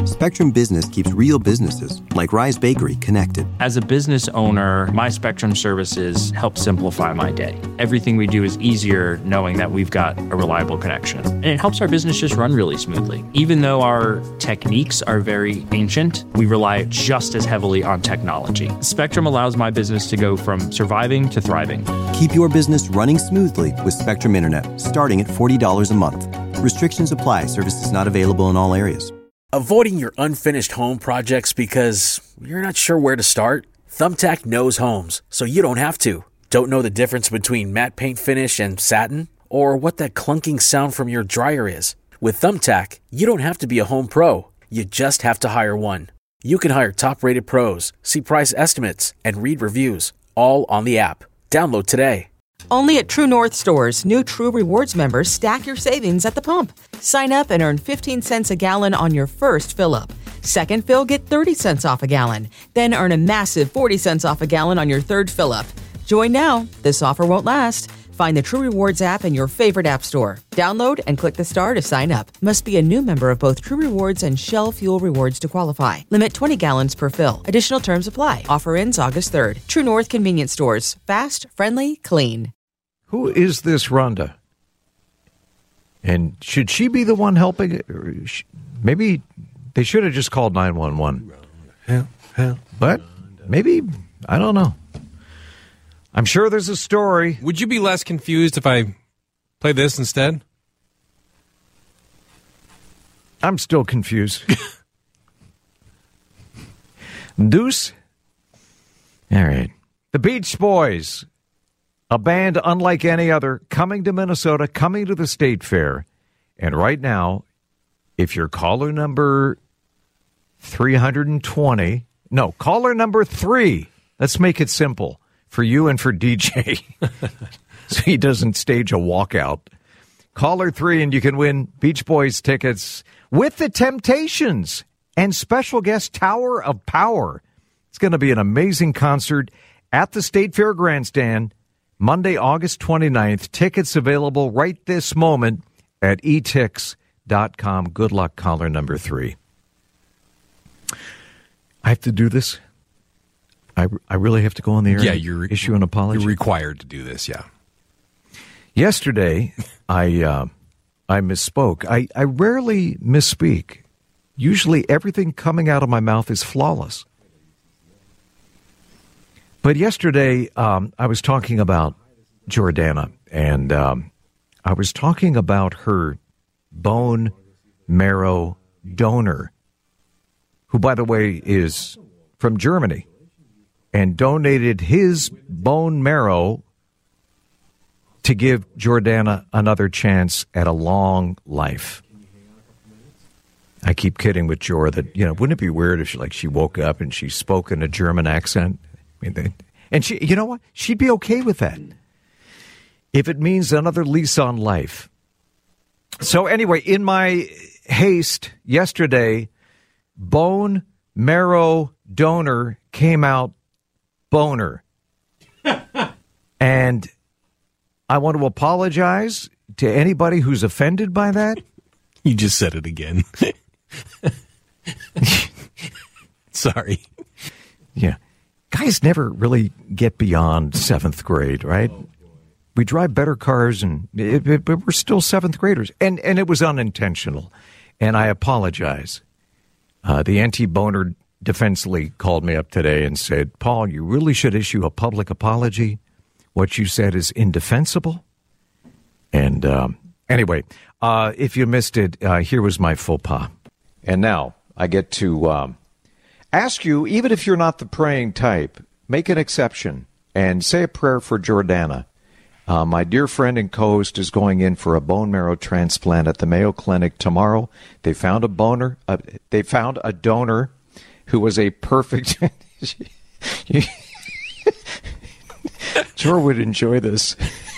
Spectrum Business keeps real businesses, like Rise Bakery, connected. As a business owner, my Spectrum services help simplify my day. Everything we do is easier knowing that we've got a reliable connection. And it helps our business just run really smoothly. Even though our techniques are very ancient, we rely just as heavily on technology. Spectrum allows my business to go from surviving to thriving. Keep your business running smoothly with Spectrum Internet, starting at $40 a month. Restrictions apply. Services not available in all areas. Avoiding your unfinished home projects because you're not sure where to start? Thumbtack knows homes, so you don't have to. Don't know the difference between matte paint finish and satin? Or what that clunking sound from your dryer is? With Thumbtack, you don't have to be a home pro. You just have to hire one. You can hire top-rated pros, see price estimates, and read reviews, all on the app. Download today. Only at True North stores, new True Rewards members stack your savings at the pump. Sign up and earn 15 cents a gallon on your first fill-up. Second fill, get 30 cents off a gallon. Then earn a massive 40 cents off a gallon on your third fill-up. Join now. This offer won't last. Find the True Rewards app in your favorite app store. Download and click the star to sign up. Must be a new member of both True Rewards and Shell Fuel Rewards to qualify. Limit 20 gallons per fill. Additional terms apply. Offer ends August 3rd. True North Convenience Stores. Fast, friendly, clean. Who is this Rhonda? And should she be the one helping? Or maybe they should have just called 911. But maybe, I don't know. I'm sure there's a story. Would you be less confused if I play this instead? I'm still confused. Deuce? All right. The Beach Boys, a band unlike any other, coming to Minnesota, coming to the State Fair. And right now, if you're caller number 320, no, caller number 3, let's make it simple for you and for DJ, so he doesn't stage a walkout. Caller 3, and you can win Beach Boys tickets with the Temptations and special guest Tower of Power. It's going to be an amazing concert at the State Fair Grandstand, Monday, August 29th. Tickets available right this moment at etix.com. Good luck, caller number 3. I have to do this? I really have to go on the air and issue an apology? You're required to do this, yeah. Yesterday, I misspoke. I rarely misspeak. Usually everything coming out of my mouth is flawless. But yesterday, I was talking about Jordana, and I was talking about her bone marrow donor, who, by the way, is from Germany, and donated his bone marrow to give Jordana another chance at a long life. I keep kidding with Jor that, wouldn't it be weird if she woke up and she spoke in a German accent? And she, you know what? She'd be okay with that if it means another lease on life. So anyway, in my haste yesterday, bone marrow donor came out boner. And I want to apologize to anybody who's offended by that. You just said it again. Sorry. Yeah. Guys never really get beyond 7th grade, right? We drive better cars, but we're still 7th graders. And it was unintentional. And I apologize. The anti-boner Defense League called me up today and said, Paul, you really should issue a public apology. What you said is indefensible. And anyway, if you missed it, here was my faux pas. And now I get to ask you, even if you're not the praying type, make an exception and say a prayer for Jordana. My dear friend and co-host is going in for a bone marrow transplant at the Mayo Clinic tomorrow. They found a donor who was a perfect. Jor would enjoy this.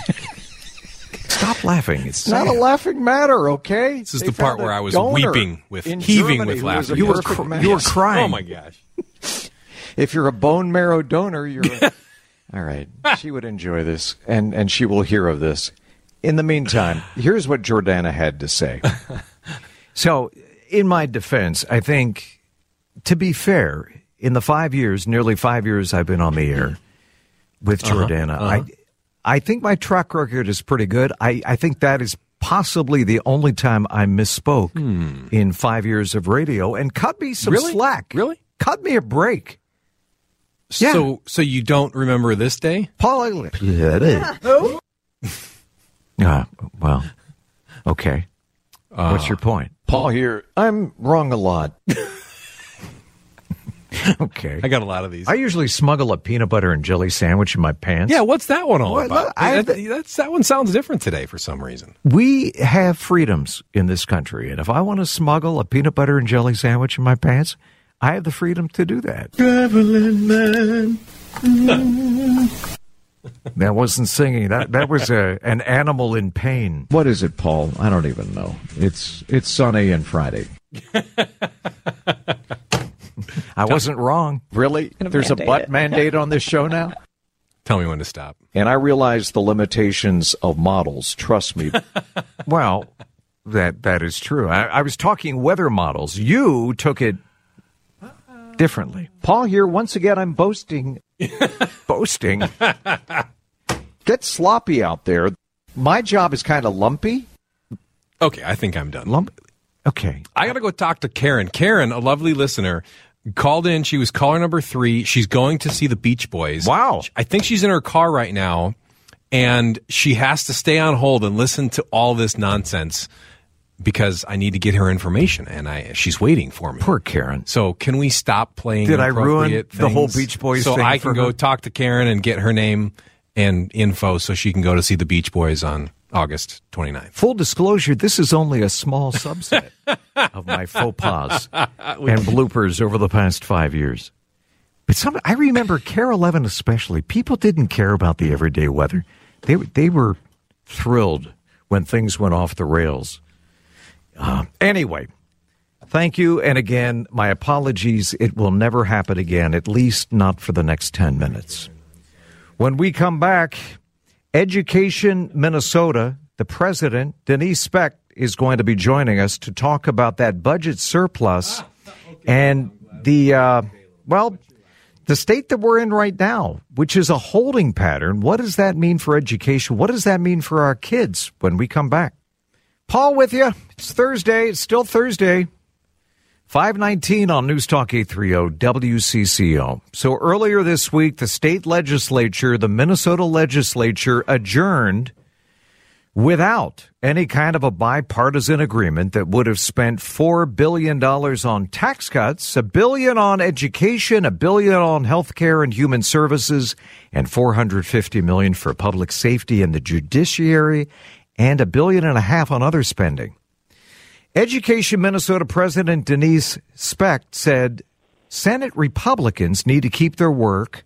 Stop laughing. It's not a laughing matter, okay? This is the part where I was weeping heaving with laughter. You were crying. Oh, my gosh. If you're a bone marrow donor, you're... All right. She would enjoy this, and she will hear of this. In the meantime, here's what Jordana had to say. So, in my defense, I think, to be fair, in the nearly 5 years I've been on the air with Jordana, I think my track record is pretty good. I think that is possibly the only time I misspoke in 5 years of radio. And cut me some slack. Really? Cut me a break. Yeah. So you don't remember this day? Paul. Well, okay. What's your point? Paul here. I'm wrong a lot. Okay. I got a lot of these. I usually smuggle a peanut butter and jelly sandwich in my pants. Yeah, what's that one all about? That one sounds different today for some reason. We have freedoms in this country, and if I want to smuggle a peanut butter and jelly sandwich in my pants, I have the freedom to do that. Traveling man. That wasn't singing. That was an animal in pain. What is it, Paul? I don't even know. It's sunny and Friday. I wasn't wrong. Really? There's a butt mandate on this show now? Tell me when to stop. And I realize the limitations of models. Trust me. Well, that is true. I was talking weather models. You took it differently. Paul here. Once again, I'm boasting. Boasting? Get sloppy out there. My job is kind of lumpy. Okay, I think I'm done. Okay. I got to go talk to Karen. Karen, a lovely listener, called in. She was caller number 3. She's going to see the Beach Boys. Wow. I think she's in her car right now, and she has to stay on hold and listen to all this nonsense because I need to get her information, and she's waiting for me. Poor Karen. So can we stop playing Did I ruin things the whole Beach Boys so thing I can for go her? talk to Karen and get her name and info so she can go to see the Beach Boys on August 29th. Full disclosure, this is only a small subset of my faux pas and bloopers over the past 5 years. But I remember KARE 11 especially. People didn't care about the everyday weather. They were thrilled when things went off the rails. Anyway, thank you. And again, my apologies. It will never happen again, at least not for the next 10 minutes. When we come back, Education Minnesota, the president, Denise Specht, is going to be joining us to talk about that budget surplus and the state that we're in right now, which is a holding pattern. What does that mean for education? What does that mean for our kids when we come back? Paul with you. It's Thursday. It's still Thursday. 519 on News Talk 830 WCCO. So earlier this week, the state legislature, the Minnesota legislature, adjourned without any kind of a bipartisan agreement that would have spent $4 billion on tax cuts, $1 billion on education, $1 billion on health care and human services, and $450 million for public safety and the judiciary, and $1.5 billion on other spending. Education Minnesota President Denise Specht said Senate Republicans need to keep their word,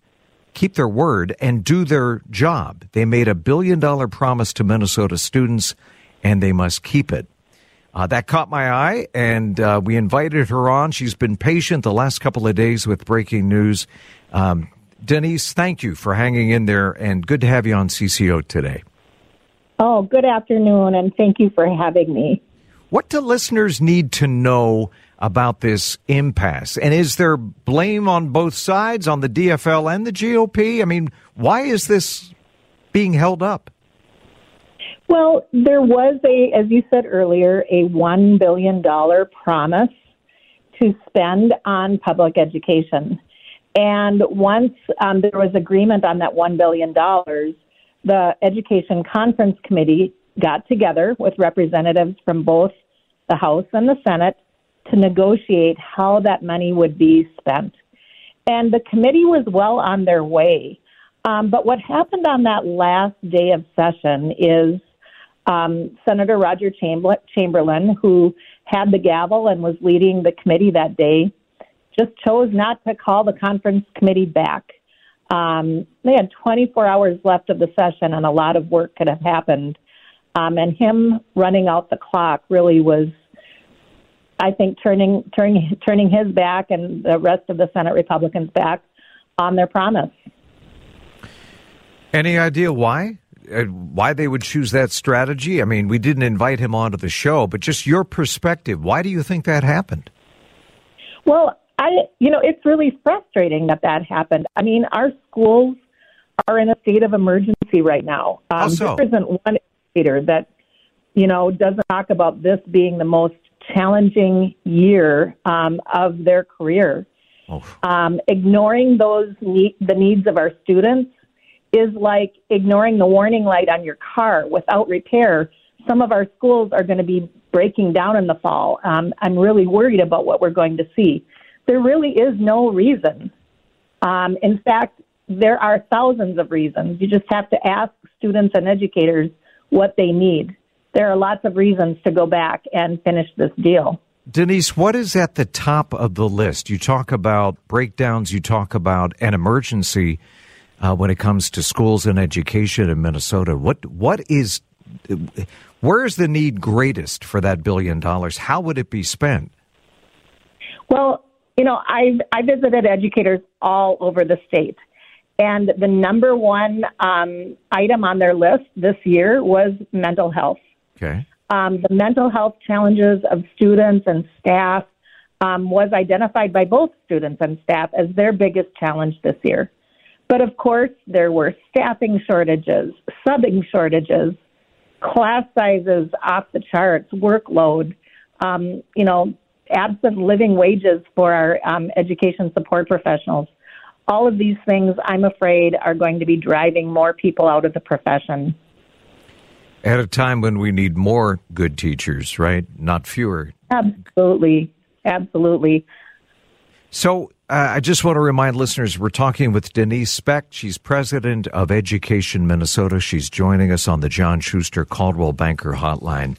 and do their job. They made $1 billion promise to Minnesota students, and they must keep it. That caught my eye, and we invited her on. She's been patient the last couple of days with breaking news. Denise, thank you for hanging in there, and good to have you on CCO today. Oh, good afternoon, and thank you for having me. What do listeners need to know about this impasse? And is there blame on both sides, on the DFL and the GOP? I mean, why is this being held up? Well, there was as you said earlier, a $1 billion promise to spend on public education. And once there was agreement on that $1 billion, the Education Conference Committee got together with representatives from both the House and the Senate to negotiate how that money would be spent. And the committee was well on their way. But what happened on that last day of session is Senator Roger Chamberlain, who had the gavel and was leading the committee that day, just chose not to call the conference committee back. They had 24 hours left of the session, and a lot of work could have happened. And him running out the clock really was, I think, turning his back and the rest of the Senate Republicans back on their promise. Any idea why? why they would choose that strategy? I mean, we didn't invite him onto the show, but just your perspective. Why do you think that happened? Well, it's really frustrating that happened. I mean, our schools are in a state of emergency right now. How so? There isn't one educator that, doesn't talk about this being the most challenging year of their career. Oh. Ignoring the needs of our students is like ignoring the warning light on your car. Without repair, some of our schools are going to be breaking down in the fall. I'm really worried about what we're going to see. There really is no reason. In fact, there are thousands of reasons. You just have to ask students and educators what they need. There are lots of reasons to go back and finish this deal. Denise, what is at the top of the list? You talk about breakdowns, you talk about an emergency when it comes to schools and education in Minnesota. Where is the need greatest for that $1 billion? How would it be spent? Well, I visited educators all over the state, and the number one item on their list this year was mental health. Okay. The mental health challenges of students and staff was identified by both students and staff as their biggest challenge this year. But of course, there were staffing shortages, subbing shortages, class sizes off the charts, workload, absent living wages for our education support professionals. All of these things, I'm afraid, are going to be driving more people out of the profession. At a time when we need more good teachers, right? Not fewer. Absolutely. So I just want to remind listeners, we're talking with Denise Specht. She's president of Education Minnesota. She's joining us on the John Schuster Coldwell Banker Hotline.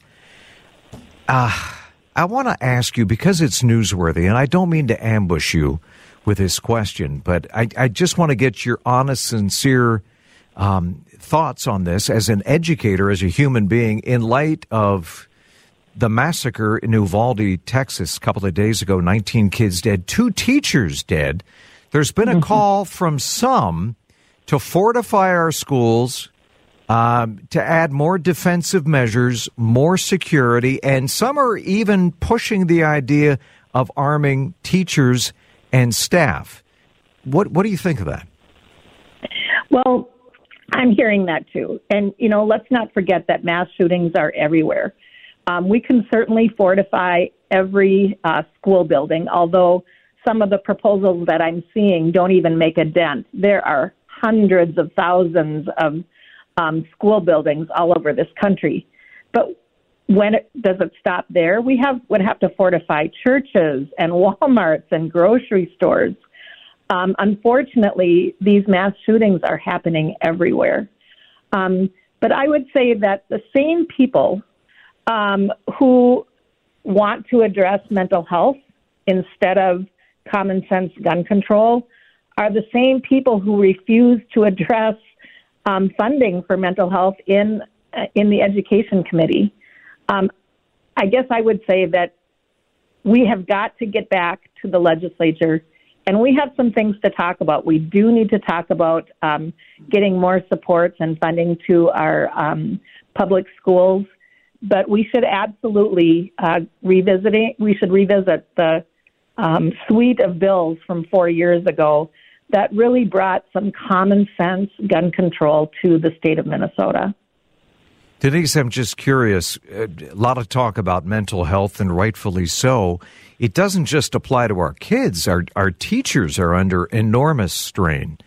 I want to ask you, because it's newsworthy, and I don't mean to ambush you with this question, but I just want to get your honest, sincere thoughts on this as an educator, as a human being, in light of the massacre in Uvalde, Texas, a couple of days ago, 19 kids dead, 2 teachers dead. There's been a call from some to fortify our schools, to add more defensive measures, more security, and some are even pushing the idea of arming teachers and staff. What do you think of that? Well, I'm hearing that too. And, let's not forget that mass shootings are everywhere. We can certainly fortify every school building, although some of the proposals that I'm seeing don't even make a dent. There are hundreds of thousands of school buildings all over this country. But does it stop there? We would have to fortify churches and Walmarts and grocery stores. Unfortunately, these mass shootings are happening everywhere. But I would say that the same people who want to address mental health instead of common sense gun control are the same people who refuse to address funding for mental health in the Education Committee. I guess I would say that we have got to get back to the legislature, and we have some things to talk about. We do need to talk about getting more supports and funding to our public schools, but we should absolutely revisit the suite of bills from 4 years ago that really brought some common sense gun control to the state of Minnesota. Denise, I'm just curious, a lot of talk about mental health, and rightfully so. It doesn't just apply to our kids. Our teachers are under enormous strain.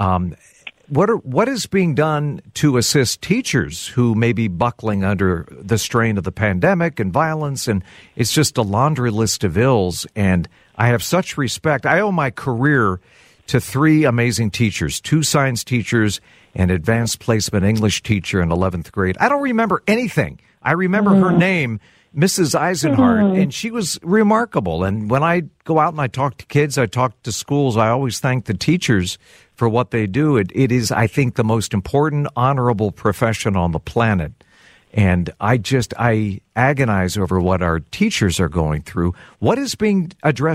What is being done to assist teachers who may be buckling under the strain of the pandemic and violence? And it's just a laundry list of ills. And I have such respect. I owe my career to 3 amazing teachers, 2 science teachers, an advanced placement English teacher in 11th grade. I don't remember anything. I remember her name, Mrs. Eisenhardt, and she was remarkable. And when I go out and I talk to kids, I talk to schools, I always thank the teachers for what they do. It is, I think, the most important, honorable profession on the planet. And I agonize over what our teachers are going through. What is being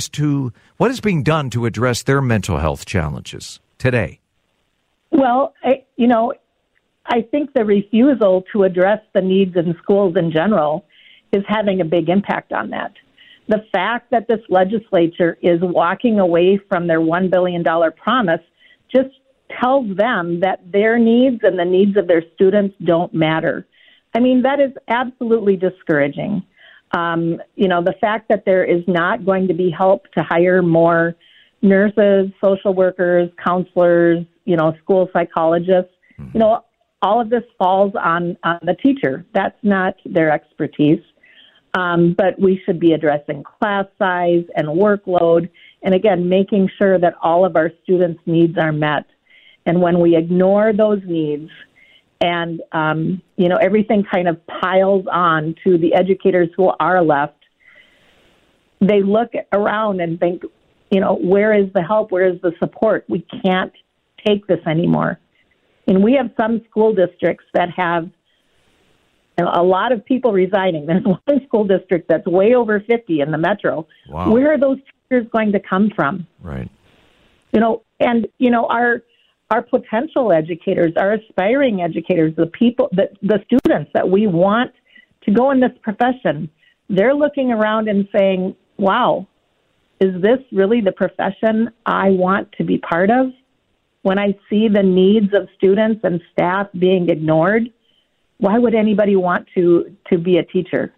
done to address their mental health challenges today? Well, I think the refusal to address the needs in schools in general is having a big impact on that. The fact that this legislature is walking away from their $1 billion promise just tells them that their needs and the needs of their students don't matter. I mean, that is absolutely discouraging. The fact that there is not going to be help to hire more nurses, social workers, counselors, school psychologists, all of this falls on the teacher. That's not their expertise. But we should be addressing class size and workload, and again, making sure that all of our students' needs are met. And when we ignore those needs and, everything kind of piles on to the educators who are left, they look around and think, where is the help? Where is the support? We can't take this anymore. And we have some school districts that have a lot of people resigning. There's one school district that's way over 50 in the metro. Wow. Where are those teachers going to come from? Right. Our potential educators, our aspiring educators, the students that we want to go in this profession, they're looking around and saying, wow, is this really the profession I want to be part of? When I see the needs of students and staff being ignored, why would anybody want to be a teacher?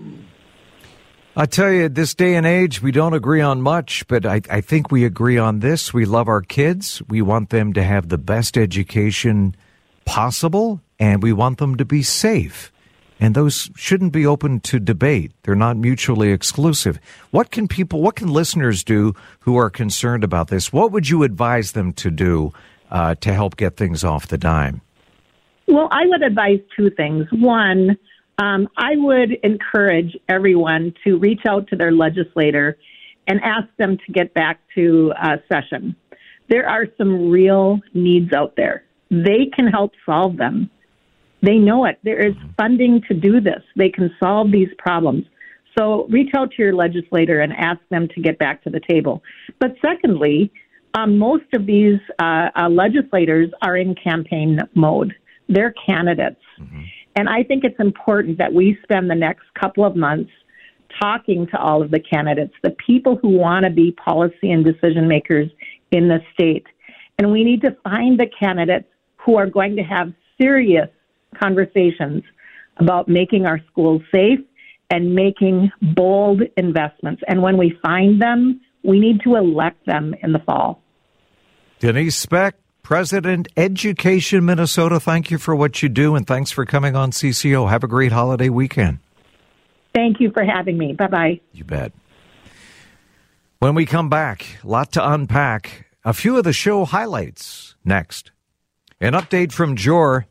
I tell you, this day and age, we don't agree on much, but I think we agree on this. We love our kids. We want them to have the best education possible, and we want them to be safe. And those shouldn't be open to debate. They're not mutually exclusive. What can listeners do who are concerned about this? What would you advise them to do to help get things off the dime? Well, I would advise two things. One, I would encourage everyone to reach out to their legislator and ask them to get back to session. There are some real needs out there. They can help solve them. They know it. There is funding to do this. They can solve these problems. So reach out to your legislator and ask them to get back to the table. But secondly, most of these legislators are in campaign mode. They're candidates. Mm-hmm. And I think it's important that we spend the next couple of months talking to all of the candidates, the people who want to be policy and decision makers in the state. And we need to find the candidates who are going to have serious conversations about making our schools safe and making bold investments. And when we find them, we need to elect them in the fall. Denise Speck, President, Education Minnesota, thank you for what you do, and thanks for coming on CCO. Have a great holiday weekend. Thank you for having me. Bye-bye. You bet. When we come back, a lot to unpack. A few of the show highlights next. An update from Jor.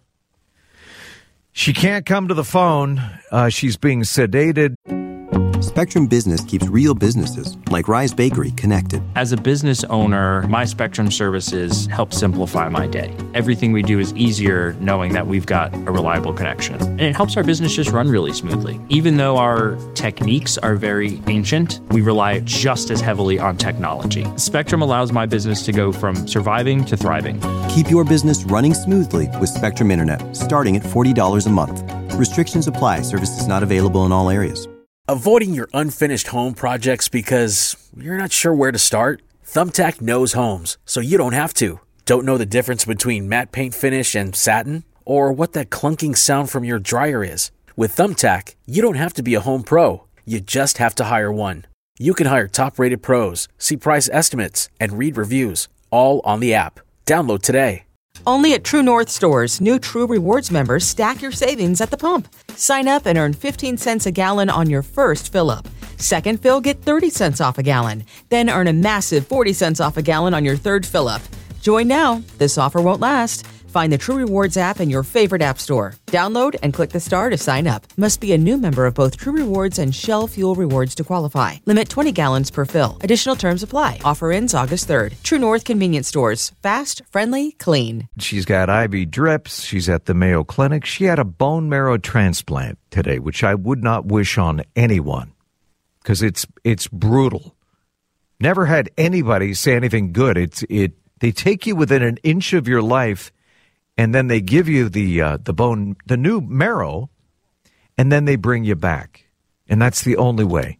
She can't come to the phone. She's being sedated. Spectrum Business keeps real businesses, like Rise Bakery, connected. As a business owner, my Spectrum services help simplify my day. Everything we do is easier knowing that we've got a reliable connection. And it helps our business just run really smoothly. Even though our techniques are very ancient, we rely just as heavily on technology. Spectrum allows my business to go from surviving to thriving. Keep your business running smoothly with Spectrum Internet, starting at $40 a month. Restrictions apply. Services not available in all areas. Avoiding your unfinished home projects because you're not sure where to start? Thumbtack knows homes, so you don't have to. Don't know the difference between matte paint finish and satin? Or what that clunking sound from your dryer is? With Thumbtack, you don't have to be a home pro. You just have to hire one. You can hire top-rated pros, see price estimates, and read reviews, all on the app. Download today. Only at True North stores, new True Rewards members stack your savings at the pump. Sign up and earn 15 cents a gallon on your first fill-up. Second fill, get 30 cents off a gallon. Then earn a massive 40 cents off a gallon on your third fill-up. Join now. This offer won't last. Find the True Rewards app in your favorite app store. Download and click the star to sign up. Must be a new member of both True Rewards and Shell Fuel Rewards to qualify. Limit 20 gallons per fill. Additional terms apply. Offer ends August 3rd. True North Convenience Stores. Fast, friendly, clean. She's got IV drips. She's at the Mayo Clinic. She had a bone marrow transplant today, which I would not wish on anyone because it's brutal. Never had anybody say anything good. They take you within an inch of your life and then they give you the bone, the new marrow, and then they bring you back. And that's the only way.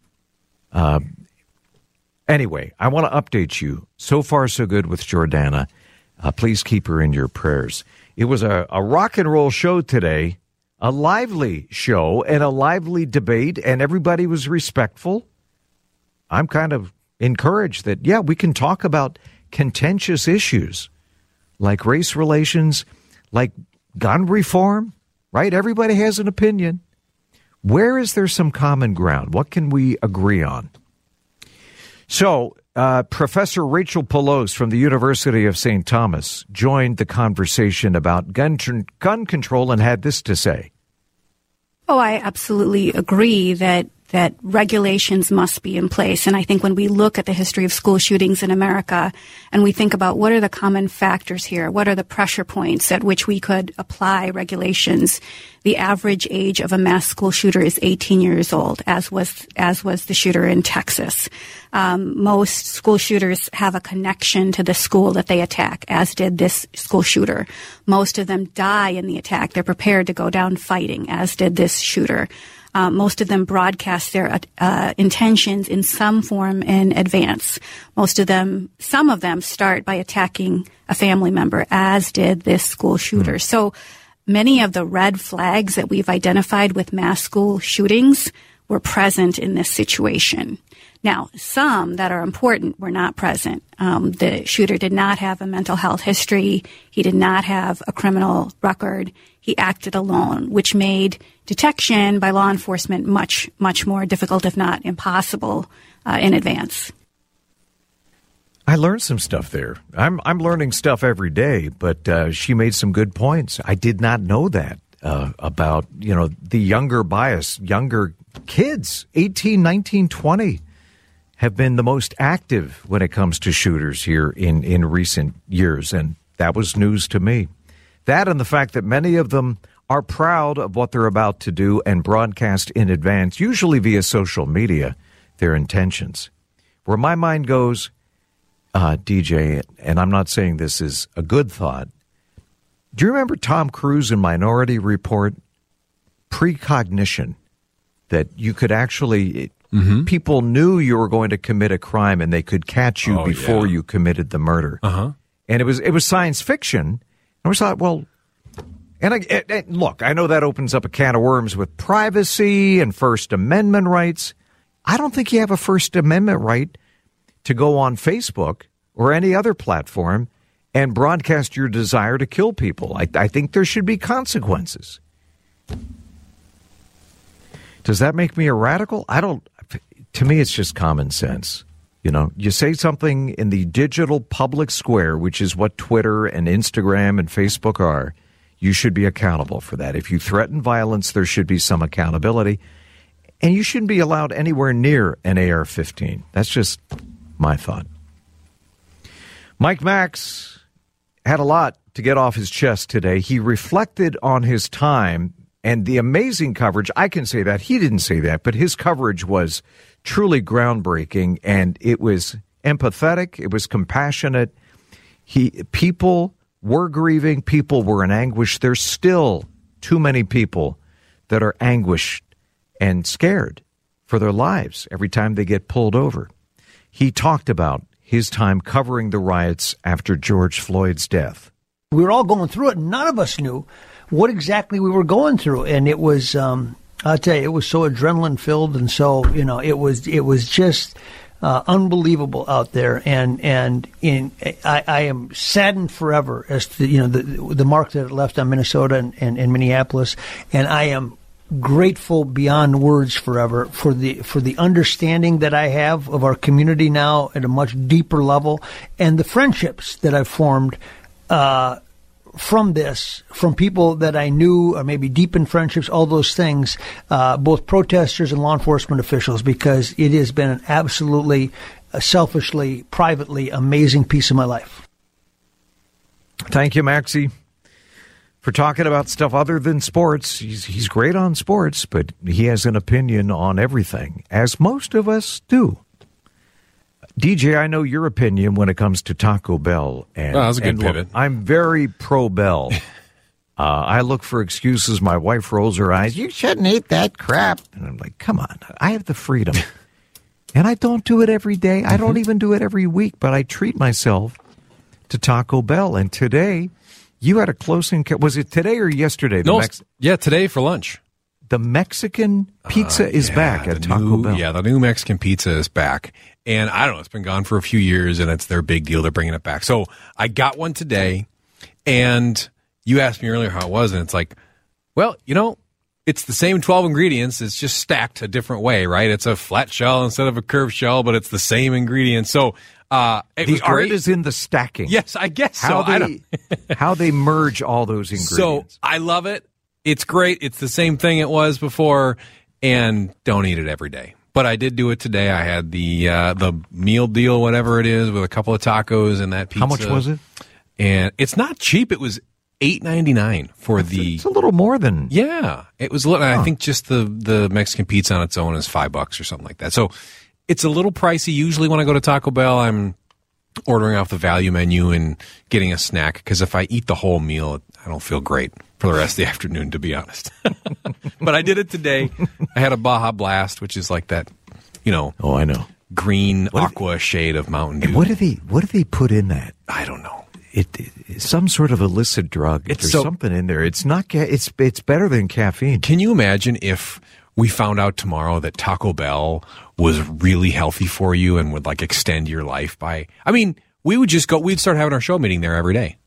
Anyway, I want to update you. So far, so good with Jordana. Please keep her in your prayers. It was a rock and roll show today, a lively show and a lively debate, and everybody was respectful. I'm kind of encouraged that, yeah, we can talk about contentious issues like race relations, like gun reform, right? Everybody has an opinion. Where is there some common ground? What can we agree on? So, Professor Rachel Pelosi from the University of St. Thomas joined the conversation about gun control and had this to say. Oh, I absolutely agree that regulations must be in place. And I think when we look at the history of school shootings in America and we think about what are the common factors here, what are the pressure points at which we could apply regulations, the average age of a mass school shooter is 18 years old, as was the shooter in Texas. Most school shooters have a connection to the school that they attack, as did this school shooter. Most of them die in the attack. They're prepared to go down fighting, as did this shooter. Most of them broadcast their intentions in some form in advance. Some of them start by attacking a family member, as did this school shooter. So many of the red flags that we've identified with mass school shootings were present in this situation. Now, some that are important were not present. The shooter did not have a mental health history. He did not have a criminal record. He acted alone, which made detection by law enforcement much, much more difficult, if not impossible, in advance. I learned some stuff there. I'm learning stuff every day, but she made some good points. I did not know that about, the younger bias, younger kids, 18, 19, 20. Have been the most active when it comes to shooters here in recent years, and that was news to me. That and the fact that many of them are proud of what they're about to do and broadcast in advance, usually via social media, their intentions. Where my mind goes, DJ, and I'm not saying this is a good thought, do you remember Tom Cruise in Minority Report? Precognition, that you could actually... People knew you were going to commit a crime and they could catch you before you committed the murder. And it was science fiction. And we thought, well, look, I know that opens up a can of worms with privacy and First Amendment rights. I don't think you have a First Amendment right to go on Facebook or any other platform and broadcast your desire to kill people. I think there should be consequences. Does that make me a radical? To me, it's just common sense. You say something in the digital public square, which is what Twitter and Instagram and Facebook are, you should be accountable for that. If you threaten violence, there should be some accountability. And you shouldn't be allowed anywhere near an AR-15. That's just my thought. Mike Max had a lot to get off his chest today. He reflected on his time and the amazing coverage. I can say that. He didn't say that, but his coverage was truly groundbreaking, and it was empathetic. It was compassionate. People were grieving. People were in anguish. There's still too many people that are anguished and scared for their lives every time they get pulled over. He talked about his time covering the riots after George Floyd's death. We were all going through it. None of us knew what exactly we were going through. And it was, I'll tell you, it was so adrenaline filled. And so, it was just unbelievable out there. And I am saddened forever as to, the mark that it left on Minnesota and Minneapolis. And I am grateful beyond words forever for the understanding that I have of our community now at a much deeper level, and the friendships that I've formed from people that I knew, or maybe deepened friendships, all those things, both protesters and law enforcement officials, because it has been an absolutely, selfishly, privately amazing piece of my life. Thank you, Maxie, for talking about stuff other than sports. He's great on sports, but he has an opinion on everything, as most of us do. DJ, I know your opinion when it comes to Taco Bell. And, that was a good pivot. I'm very pro-Bell. I look for excuses. My wife rolls her eyes. You shouldn't eat that crap. And I'm like, come on. I have the freedom. And I don't do it every day. I don't even do it every week, but I treat myself to Taco Bell. And today, you had a close encounter. Was it today or yesterday? Today for lunch. The Mexican pizza is back at Taco Bell. Yeah, the new Mexican pizza is back. And I don't know, it's been gone for a few years, and it's their big deal. They're bringing it back. So I got one today, and you asked me earlier how it was, and it's like, well, it's the same 12 ingredients. It's just stacked a different way, right? It's a flat shell instead of a curved shell, but it's the same ingredients. So the art is in the stacking. Yes, I guess how they merge all those ingredients. So I love it. It's great. It's the same thing it was before, and don't eat it every day. But I did do it today. I had the meal deal, whatever it is, with a couple of tacos and that pizza. How much was it? And it's not cheap. It was $8.99 for the. It's a little more than. Yeah, it was. I think just the Mexican pizza on its own is $5 or something like that. So it's a little pricey. Usually when I go to Taco Bell, I'm ordering off the value menu and getting a snack, because if I eat the whole meal, I don't feel great for the rest of the afternoon, to be honest. But I did it today. I had a Baja Blast, which is like that, Oh, I know. Green aqua shade of Mountain Dew. What do they put in that? I don't know. It's some sort of illicit drug. There's something in there. It's not. It's better than caffeine. Can you imagine if we found out tomorrow that Taco Bell was really healthy for you and would extend your life by? I mean, we would just go. We'd start having our show meeting there every day.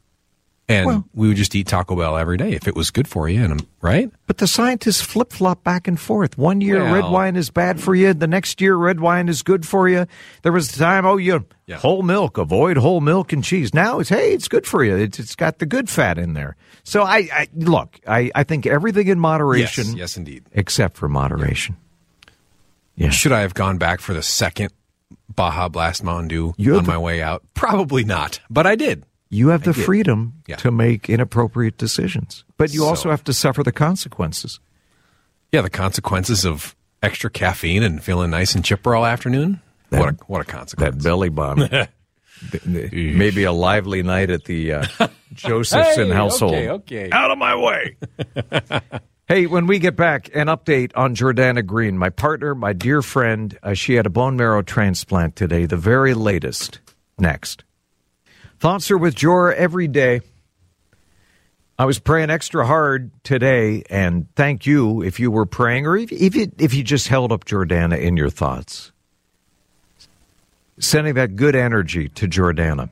And we would just eat Taco Bell every day if it was good for you, right? But the scientists flip-flop back and forth. One year, red wine is bad for you. The next year, red wine is good for you. There was a time, whole milk, avoid whole milk and cheese. Now it's good for you. It's got the good fat in there. So I think everything in moderation. Yes, indeed. Except for moderation. Yeah. Should I have gone back for the second Baja Blast Mountain Dew on my way out? Probably not, but I did. You have the freedom to make inappropriate decisions, but you also have to suffer the consequences. Yeah, the consequences of extra caffeine and feeling nice and chipper all afternoon. What a consequence. That belly bomb. Maybe a lively night at the Josephson household. Okay. Out of my way. Hey, when we get back, an update on Jordana Green, my partner, my dear friend. She had a bone marrow transplant today, the very latest. Next. Thoughts are with Jor every day. I was praying extra hard today, and thank you if you were praying, or if you just held up Jordana in your thoughts. Sending that good energy to Jordana.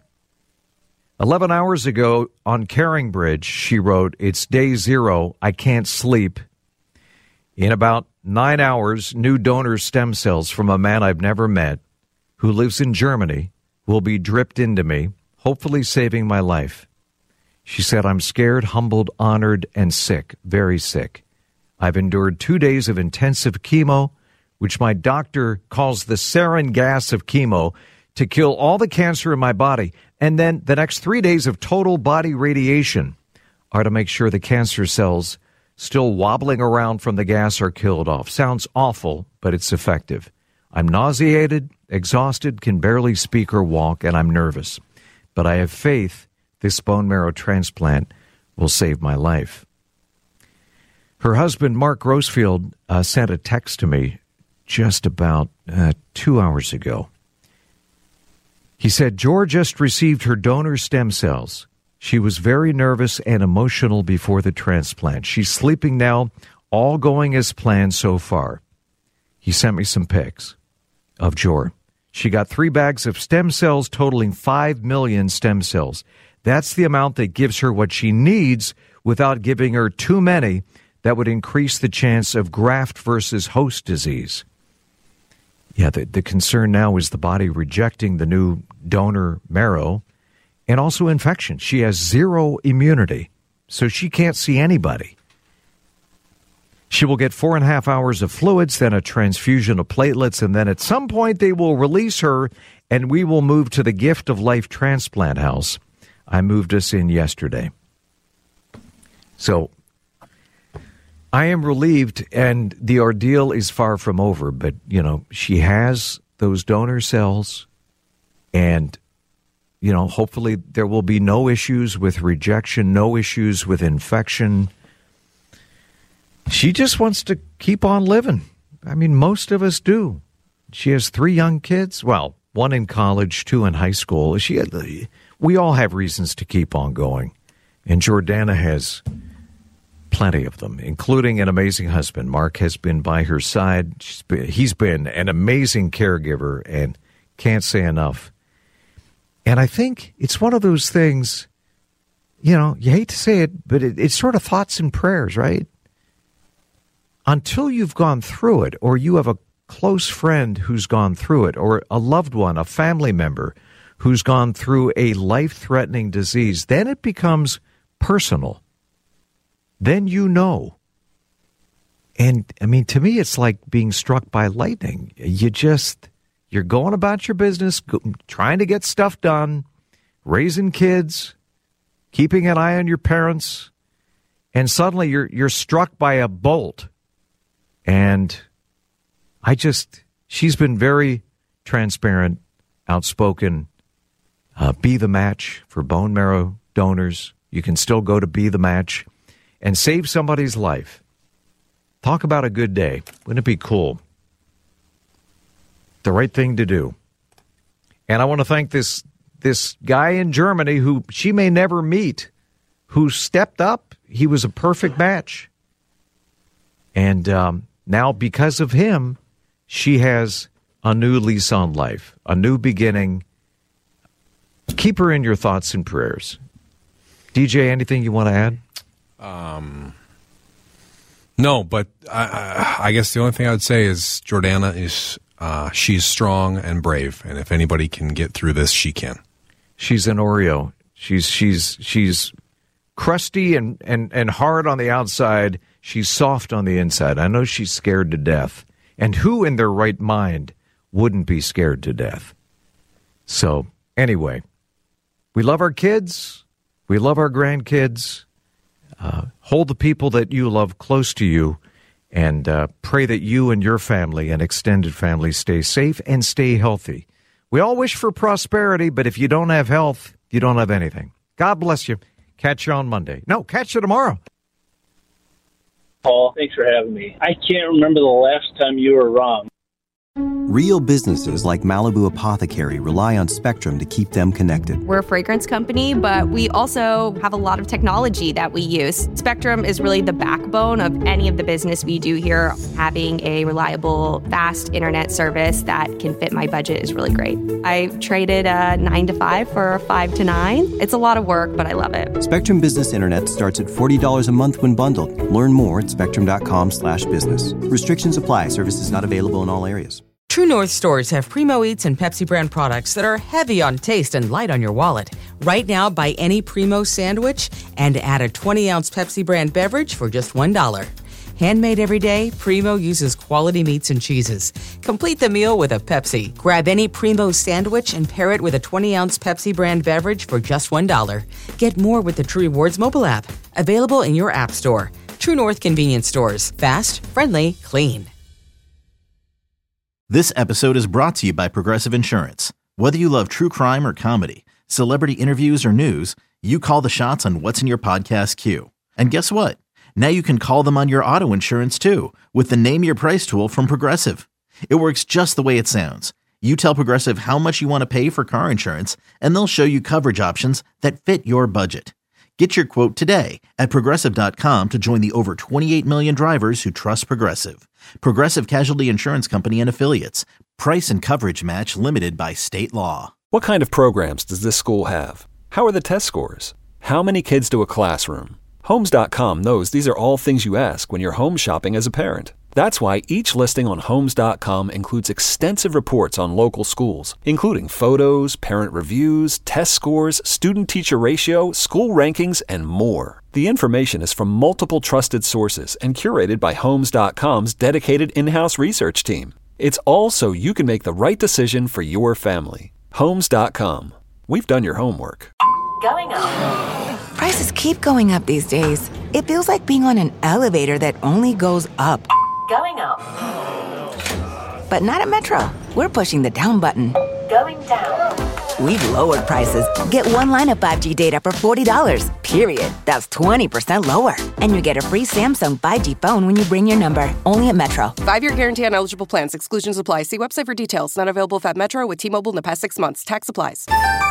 11 hours ago on Caring Bridge, she wrote, "It's day 0. I can't sleep. In about 9 hours, new donor stem cells from a man I've never met who lives in Germany will be dripped into me, hopefully saving my life." She said, "I'm scared, humbled, honored, and sick, very sick. I've endured 2 days of intensive chemo, which my doctor calls the sarin gas of chemo, to kill all the cancer in my body. And then the next 3 days of total body radiation are to make sure the cancer cells still wobbling around from the gas are killed off." Sounds awful, but it's effective. "I'm nauseated, exhausted, can barely speak or walk, and I'm nervous. But I have faith this bone marrow transplant will save my life." Her husband, Mark Grossfield, sent a text to me just about 2 hours ago. He said, "Jor just received her donor stem cells. She was very nervous and emotional before the transplant. She's sleeping now, all going as planned so far." He sent me some pics of Jor. She got 3 bags of stem cells totaling 5 million stem cells. That's the amount that gives her what she needs without giving her too many that would increase the chance of graft versus host disease. Yeah, the concern now is the body rejecting the new donor marrow and also infection. She has 0 immunity, so she can't see anybody. She will get 4.5 hours of fluids, then a transfusion of platelets, and then at some point they will release her and we will move to the Gift of Life Transplant House. I moved us in yesterday. So I am relieved, and the ordeal is far from over, but, she has those donor cells, and hopefully there will be no issues with rejection, no issues with infection. She just wants to keep on living. I mean, most of us do. She has 3 young kids. Well, 1 in college, 2 in high school. We all have reasons to keep on going. And Jordana has plenty of them, including an amazing husband. Mark has been by her side. He's been an amazing caregiver and can't say enough. And I think it's one of those things, you hate to say it, but it's sort of thoughts and prayers, right? Until you've gone through it, or you have a close friend who's gone through it, or a loved one, a family member who's gone through a life-threatening disease, then it becomes personal. Then you know. And, I mean, to me, it's like being struck by lightning. You're going about your business, trying to get stuff done, raising kids, keeping an eye on your parents, and suddenly you're struck by a bolt. And she's been very transparent, outspoken. Be the Match for bone marrow donors. You can still go to Be the Match and save somebody's life. Talk about a good day. Wouldn't it be cool? The right thing to do. And I want to thank this guy in Germany who she may never meet, who stepped up. He was a perfect match. And now, because of him, she has a new lease on life, a new beginning. Keep her in your thoughts and prayers. DJ, anything you want to add? No, but I guess the only thing I would say is Jordana is she's strong and brave, and if anybody can get through this, she can. She's an Oreo. She's crusty and hard on the outside. She's soft on the inside. I know she's scared to death. And who in their right mind wouldn't be scared to death? So, anyway, we love our kids. We love our grandkids. Hold the people that you love close to you, and pray that you and your family and extended family stay safe and stay healthy. We all wish for prosperity, but if you don't have health, you don't have anything. God bless you. Catch you on Monday. No, catch you tomorrow. Paul, thanks for having me. I can't remember the last time you were wrong. Real businesses like Malibu Apothecary rely on Spectrum to keep them connected. We're a fragrance company, but we also have a lot of technology that we use. Spectrum is really the backbone of any of the business we do here. Having a reliable, fast internet service that can fit my budget is really great. I traded a 9 to 5 for a 5 to 9. It's a lot of work, but I love it. Spectrum Business Internet starts at $40 a month when bundled. Learn more at spectrum.com/business. Restrictions apply. Services not available in all areas. True North stores have Primo Eats and Pepsi brand products that are heavy on taste and light on your wallet. Right now, buy any Primo sandwich and add a 20-ounce Pepsi brand beverage for just $1. Handmade every day, Primo uses quality meats and cheeses. Complete the meal with a Pepsi. Grab any Primo sandwich and pair it with a 20-ounce Pepsi brand beverage for just $1. Get more with the True Rewards mobile app. Available in your app store. True North convenience stores. Fast, friendly, clean. This episode is brought to you by Progressive Insurance. Whether you love true crime or comedy, celebrity interviews or news, you call the shots on what's in your podcast queue. And guess what? Now you can call them on your auto insurance too with the Name Your Price tool from Progressive. It works just the way it sounds. You tell Progressive how much you want to pay for car insurance, and they'll show you coverage options that fit your budget. Get your quote today at Progressive.com to join the over 28 million drivers who trust Progressive. Progressive Casualty Insurance Company and Affiliates. Price and coverage match limited by state law. What kind of programs does this school have? How are the test scores? How many kids do a classroom? Homes.com knows these are all things you ask when you're home shopping as a parent. That's why each listing on Homes.com includes extensive reports on local schools, including photos, parent reviews, test scores, student-teacher ratio, school rankings, and more. The information is from multiple trusted sources and curated by Homes.com's dedicated in-house research team. It's all so you can make the right decision for your family. Homes.com. We've done your homework. Going up. Prices keep going up these days. It feels like being on an elevator that only goes up. Going up. But not at Metro. We're pushing the down button. Going down. we've lowered prices. Get one line of 5G data for $40, period. That's 20% lower. And you get a free Samsung 5G phone when you bring your number. Only at Metro. 5-year guarantee on eligible plans. Exclusions apply. See website for details. Not available at Metro with T-Mobile in the past 6 months. Tax applies.